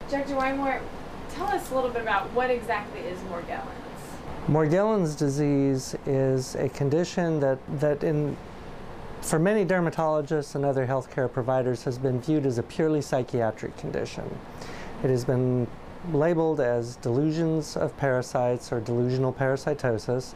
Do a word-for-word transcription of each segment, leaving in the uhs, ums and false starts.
Doctor Wymore, tell us a little bit about what exactly is Morgellons. Morgellons disease is a condition that, that in, for many dermatologists and other healthcare providers has been viewed as a purely psychiatric condition. It has been labeled as delusions of parasites or delusional parasitosis,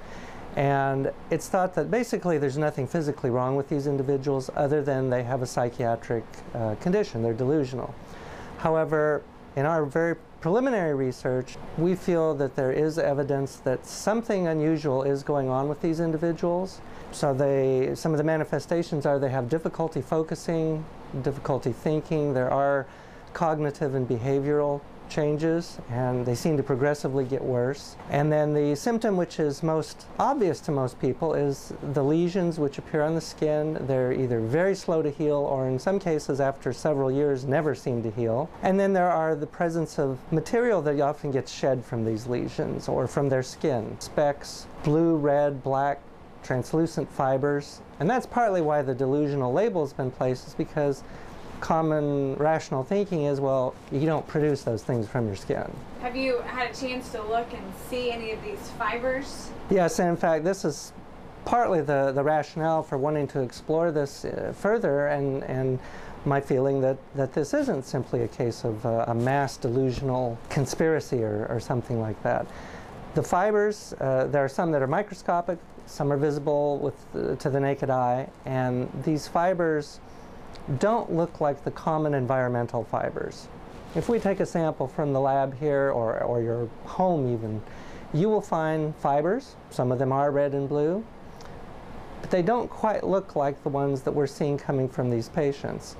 and it's thought that basically there's nothing physically wrong with these individuals other than they have a psychiatric uh, condition, they're delusional. However, in our very preliminary research, we feel that there is evidence that something unusual is going on with these individuals. So they, some of the manifestations are they have difficulty focusing, difficulty thinking, there are cognitive and behavioral changes, and they seem to progressively get worse. And then the symptom which is most obvious to most people is the lesions which appear on the skin. They're either very slow to heal or in some cases after several years never seem to heal. And then there are the presence of material that often gets shed from these lesions or from their skin. Specks, blue, red, black, translucent fibers. And that's partly why the delusional label has been placed, is because common rational thinking is, well, you don't produce those things from your skin. Have you had a chance to look and see any of these fibers? Yes, and in fact, this is partly the, the rationale for wanting to explore this uh, further, and, and my feeling that, that this isn't simply a case of uh, a mass delusional conspiracy or, or something like that. The fibers, uh, there are some that are microscopic, some are visible with, uh, to the naked eye, and these fibers don't look like the common environmental fibers. If we take a sample from the lab here, or, or your home even, you will find fibers. Some of them are red and blue, but they don't quite look like the ones that we're seeing coming from these patients.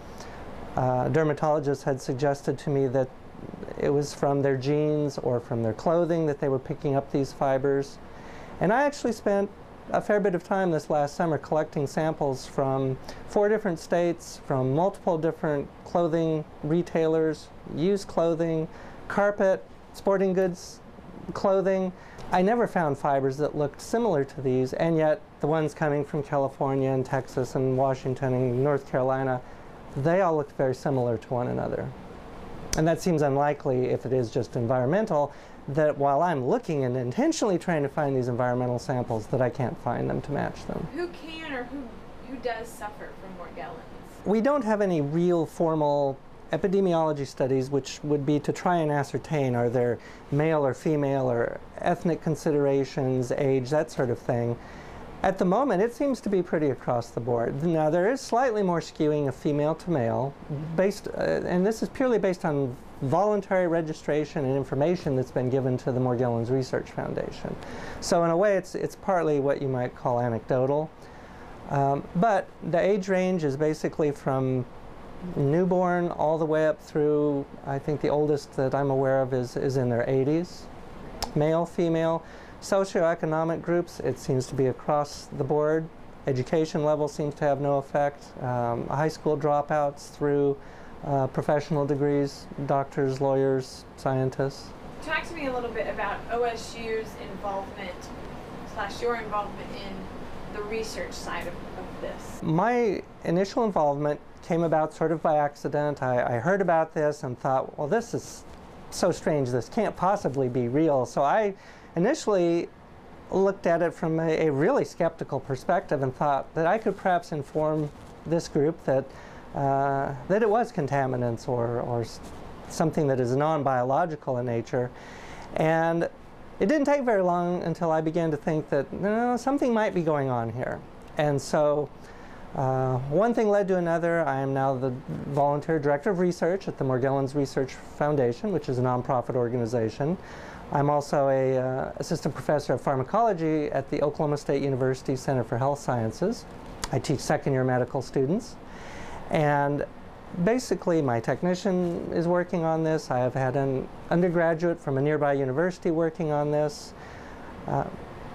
Uh, dermatologists had suggested to me that it was from their jeans or from their clothing that they were picking up these fibers. And I actually spent a fair bit of time this last summer collecting samples from four different states, from multiple different clothing retailers, used clothing, carpet, sporting goods clothing. I never found fibers that looked similar to these, and yet the ones coming from California and Texas and Washington and North Carolina, they all looked very similar to one another. And that seems unlikely if it is just environmental, that while I'm looking and intentionally trying to find these environmental samples, that I can't find them to match them. Who can or who, who does suffer from Morgellons? We don't have any real formal epidemiology studies which would be to try and ascertain are there male or female or ethnic considerations, age, that sort of thing. At the moment, it seems to be pretty across the board. Now, there is slightly more skewing of female to male, based, uh, and this is purely based on voluntary registration and information that's been given to the Morgellons Research Foundation. So in a way, it's, it's partly what you might call anecdotal. Um, but the age range is basically from newborn all the way up through, I think the oldest that I'm aware of is, is in their eighties. Male, female. Socioeconomic groups, it seems to be across the board. Education level seems to have no effect. Um, high school dropouts through uh, professional degrees, doctors, lawyers, scientists. Talk to me a little bit about O S U's involvement, slash your involvement in the research side of, of this. My initial involvement came about sort of by accident. I, I heard about this and thought, well, this is so strange, this can't possibly be real. So I initially looked at it from a, a really skeptical perspective and thought that I could perhaps inform this group that, uh, that it was contaminants or, or something that is non-biological in nature. And it didn't take very long until I began to think that no, something might be going on here. And so uh, one thing led to another. I am now the volunteer director of research at the Morgellons Research Foundation, which is a nonprofit organization. I'm also a uh, assistant professor of pharmacology at the Oklahoma State University Center for Health Sciences. I teach second year medical students. And basically my technician is working on this. I have had an undergraduate from a nearby university working on this. Uh,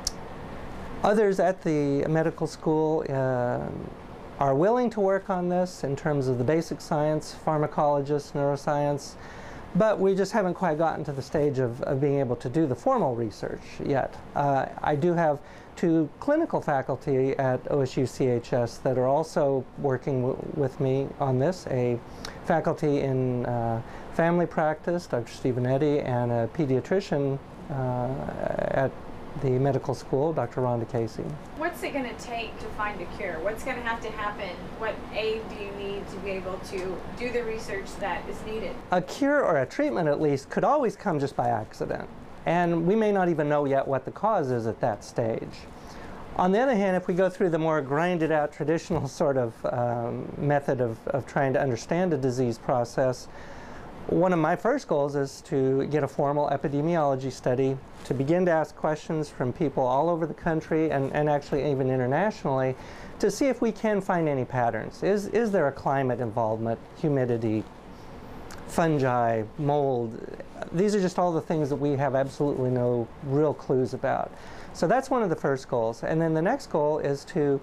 others at the medical school uh, are willing to work on this in terms of the basic science, pharmacologists, neuroscience. But we just haven't quite gotten to the stage of, of being able to do the formal research yet. Uh, I do have two clinical faculty at O S U C H S that are also working w with me on this, a faculty in uh, family practice, Doctor Stephen Eddy, and a pediatrician uh, at the medical school, Doctor Rhonda Casey. What's it going to take to find a cure? What's going to have to happen? What aid do you need to be able to do the research that is needed? A cure, or a treatment at least, could always come just by accident. And we may not even know yet what the cause is at that stage. On the other hand, if we go through the more grinded out traditional sort of um, method of, of trying to understand a disease process, one of my first goals is to get a formal epidemiology study, to begin to ask questions from people all over the country and, and actually even internationally, to see if we can find any patterns. Is, is there a climate involvement, humidity, fungi, mold? These are just all the things that we have absolutely no real clues about. So that's one of the first goals. And then the next goal is to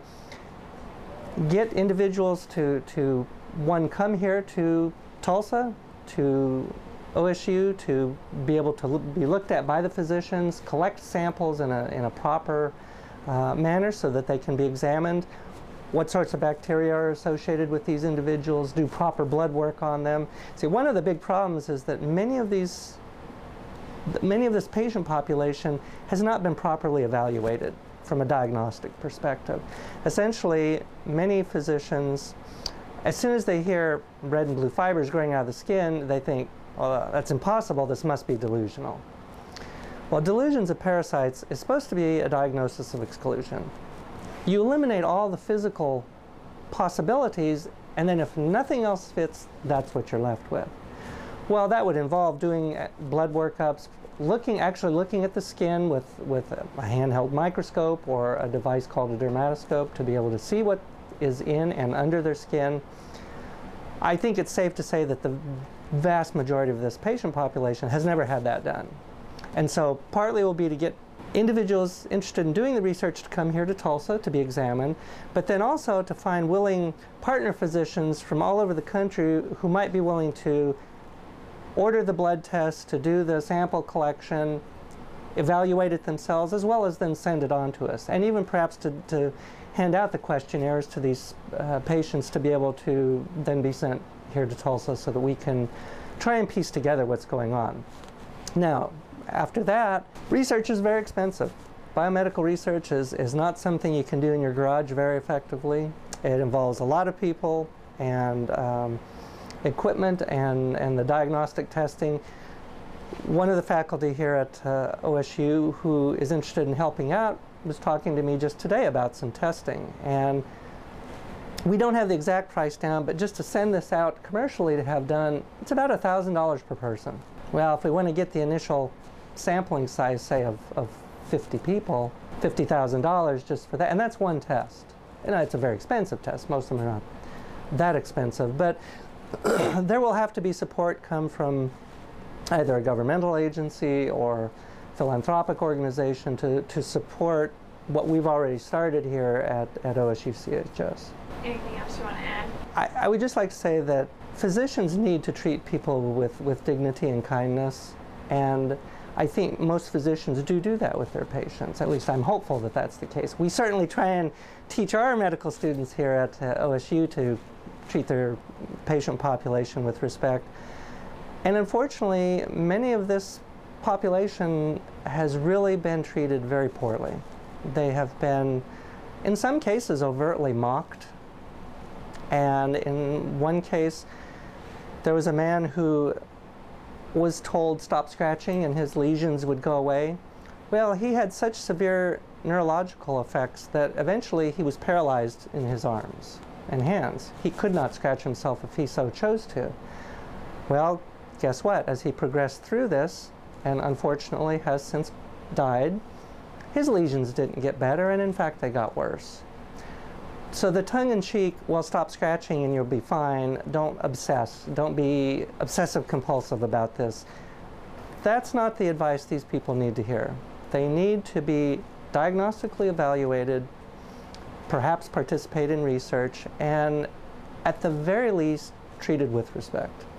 get individuals to, to one, come here to Tulsa, to O S U, to be able to be looked at by the physicians, collect samples in a, in a proper uh, manner so that they can be examined. What sorts of bacteria are associated with these individuals, do proper blood work on them. See, one of the big problems is that many of these, many of this patient population has not been properly evaluated from a diagnostic perspective. Essentially, many physicians, as soon as they hear red and blue fibers growing out of the skin, they think, oh, that's impossible, this must be delusional. Well, delusions of parasites is supposed to be a diagnosis of exclusion. You eliminate all the physical possibilities, and then if nothing else fits, that's what you're left with. Well, that would involve doing blood workups, looking, actually looking at the skin with, with a handheld microscope or a device called a dermatoscope to be able to see what is in and under their skin. I think it's safe to say that the vast majority of this patient population has never had that done. And so partly will be to get individuals interested in doing the research to come here to Tulsa to be examined, but then also to find willing partner physicians from all over the country who might be willing to order the blood test, to do the sample collection, evaluate it themselves, as well as then send it on to us, and even perhaps to, to hand out the questionnaires to these uh, patients to be able to then be sent here to Tulsa so that we can try and piece together what's going on. Now, after that, research is very expensive. Biomedical research is, is not something you can do in your garage very effectively. It involves a lot of people and um, equipment and, and the diagnostic testing. One of the faculty here at uh, O S U who is interested in helping out was talking to me just today about some testing. And we don't have the exact price down, but just to send this out commercially to have done, it's about one thousand dollars per person. Well, if we want to get the initial sampling size, say, of, of fifty people, fifty thousand dollars just for that, and that's one test. You know, it's a very expensive test. Most of them are not that expensive, but there will have to be support come from either a governmental agency or philanthropic organization to, to support what we've already started here at, at O S U C H S. Anything else you want to add? I, I would just like to say that physicians need to treat people with, with dignity and kindness, and I think most physicians do do that with their patients. At least I'm hopeful that that's the case. We certainly try and teach our medical students here at uh, O S U to treat their patient population with respect. And unfortunately, many of this population has really been treated very poorly. They have been, in some cases, overtly mocked. And in one case, there was a man who was told stop scratching and his lesions would go away. Well, he had such severe neurological effects that eventually he was paralyzed in his arms and hands. He could not scratch himself if he so chose to. Well, guess what? As he progressed through this, and unfortunately has since died, his lesions didn't get better, and in fact they got worse. So the tongue-in-cheek, well, stop scratching and you'll be fine, don't obsess, don't be obsessive compulsive about this. That's not the advice these people need to hear. They need to be diagnostically evaluated, perhaps participate in research, and at the very least treated with respect.